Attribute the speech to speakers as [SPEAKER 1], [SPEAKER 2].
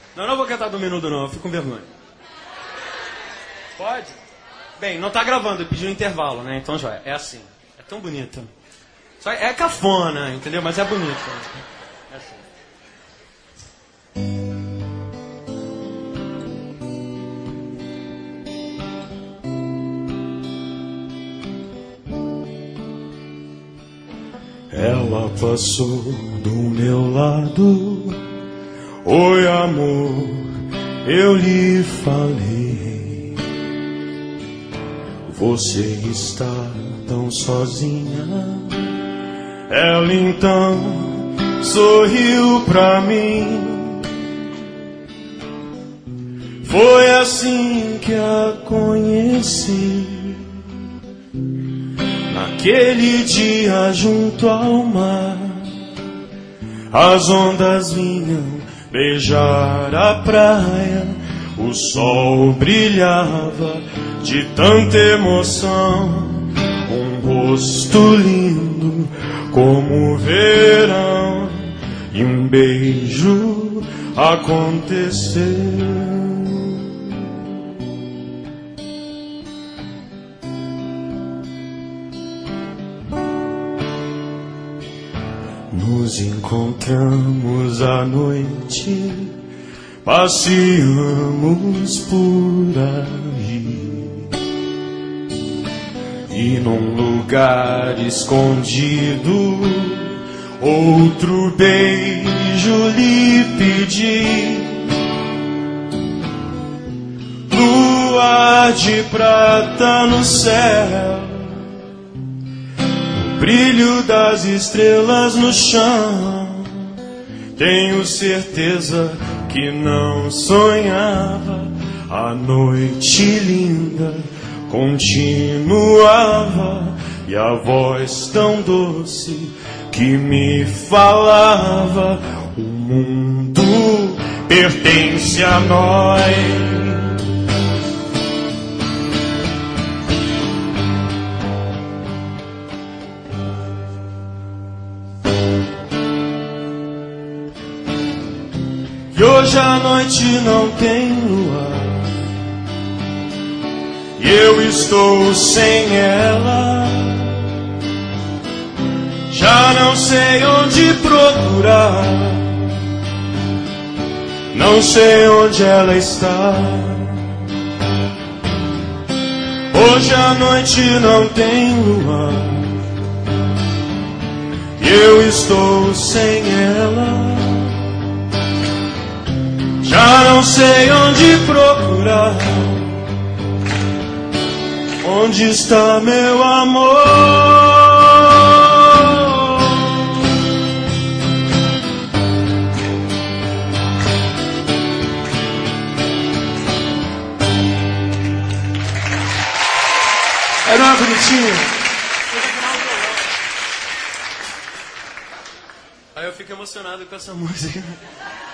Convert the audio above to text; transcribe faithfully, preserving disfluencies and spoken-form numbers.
[SPEAKER 1] Não, não vou cantar do Menudo, não. Eu fico com vergonha. Pode? Bem, não tá gravando. Eu pedi um intervalo, né? Então, já é assim. É tão bonito. Só é cafona, entendeu? Mas é bonito. É assim.
[SPEAKER 2] Ela passou do meu lado. Oi, amor, eu lhe falei. Você está tão sozinha. Ela então sorriu pra mim. Foi assim que a conheci. Naquele dia junto ao mar, as ondas vinham beijar a praia. O sol brilhava de tanta emoção. Um rosto lindo como o verão. E um beijo aconteceu. Nos encontramos à noite, passeamos por aí. E num lugar escondido, outro beijo lhe pedi. Lua de prata no céu, brilho das estrelas no chão. Tenho certeza que não sonhava. A noite linda continuava. E a voz tão doce que me falava: o mundo pertence a nós. E hoje a noite não tem lua, e eu estou sem ela. Já não sei onde procurar, não sei onde ela está. Hoje a noite não tem lua, e eu estou sem ela. Já não sei onde procurar. Onde está meu amor? Era uma bonitinha.
[SPEAKER 1] Aí eu fico emocionado com essa música.